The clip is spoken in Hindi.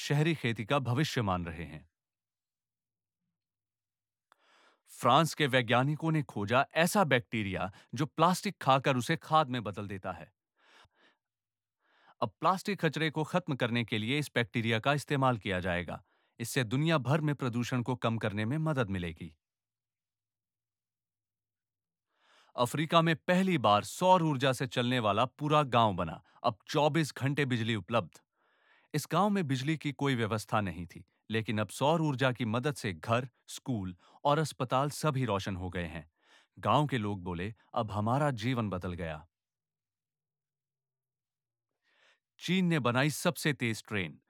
शहरी खेती का भविष्य मान रहे हैं। फ्रांस के वैज्ञानिकों ने खोजा ऐसा बैक्टीरिया जो प्लास्टिक खाकर उसे खाद में बदल देता है। अब प्लास्टिक कचरे को खत्म करने के लिए इस बैक्टीरिया का इस्तेमाल किया जाएगा। इससे दुनिया भर में प्रदूषण को कम करने में मदद मिलेगी। अफ्रीका में पहली बार सौर ऊर्जा से चलने वाला पूरा गांव बना। अब 24 घंटे बिजली उपलब्ध। इस गांव में बिजली की कोई व्यवस्था नहीं थी, लेकिन अब सौर ऊर्जा की मदद से घर, स्कूल और अस्पताल सभी रोशन हो गए हैं। गांव के लोग बोले, अब हमारा जीवन बदल गया। चीन ने बनाई सबसे तेज ट्रेन।